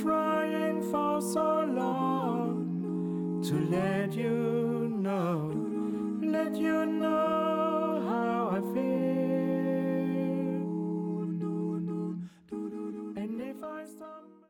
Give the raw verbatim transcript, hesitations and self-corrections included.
trying for so long to let you know, let you